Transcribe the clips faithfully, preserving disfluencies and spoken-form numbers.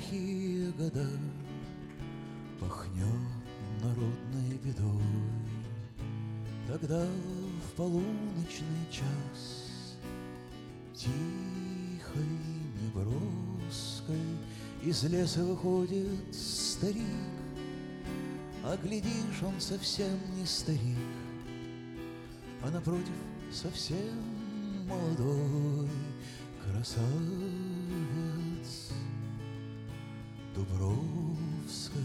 плохие года, пахнет народной бедой. Тогда в полуночный час тихой неброской из леса выходит старик, а глядишь, он совсем не старик, а напротив совсем молодой красавец Дубровской.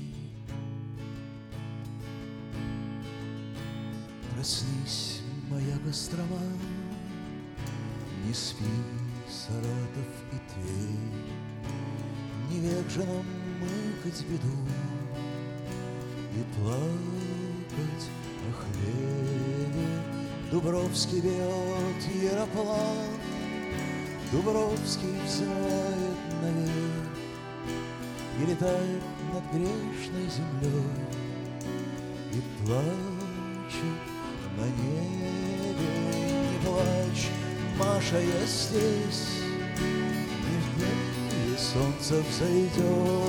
Проснись, моя Кострома, не спи, Саратов и Тверь, не век же нам мыкать беду и плакать о хлебе. Дубровский бьет яроплан, Дубровский взывает наверх и летает над грешной землей и плачет на небе. Не плачь, Маша, я здесь, не вдали солнце взойдет,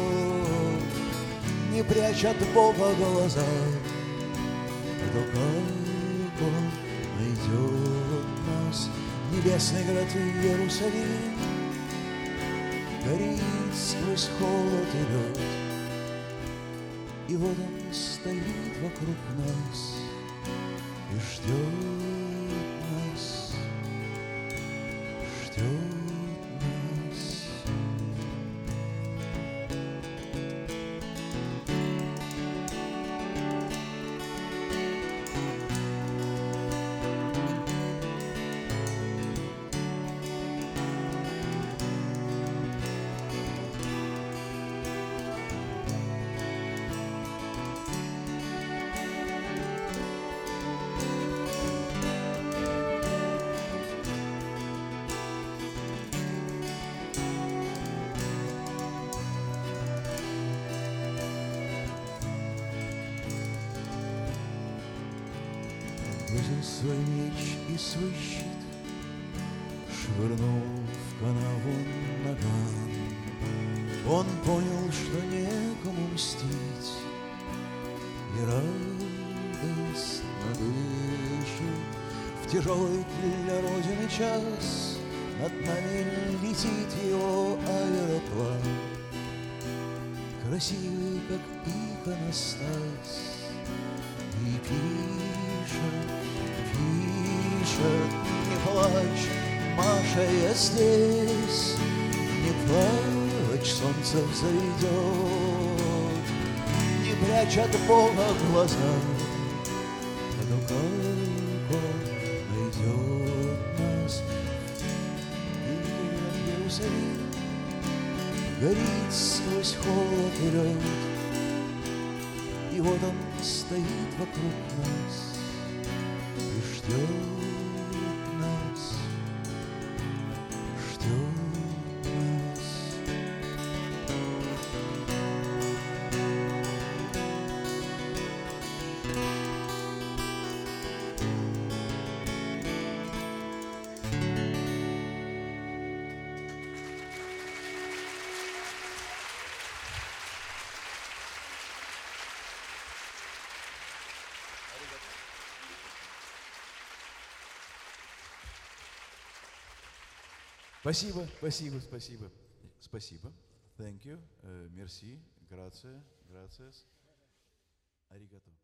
не прячь от Бога глаза, а то как он найдет нас. Небесный град Иерусалим горит сквозь холод и лед, и вот он стоит вокруг нас и ждет нас, ждет нас. Бросил свой меч и свой щит, швырнул в канаву наган. Он понял, что некому мстить, и радостно дышит. В тяжелый для Родины час над нами летит его аэроплан, красивый, как иконостас, и пишет, пишет. Не плачь, Маша, я здесь, не плачь, солнце взойдет, не прячь от Бога глаза, а то как он найдет нас. И Иерусалим горит сквозь холод и лед, и вот он стоит вокруг нас и ждет нас, ждет нас. Спасибо, спасибо, спасибо, спасибо. Thank you, merci, grazie, gracias, arigato.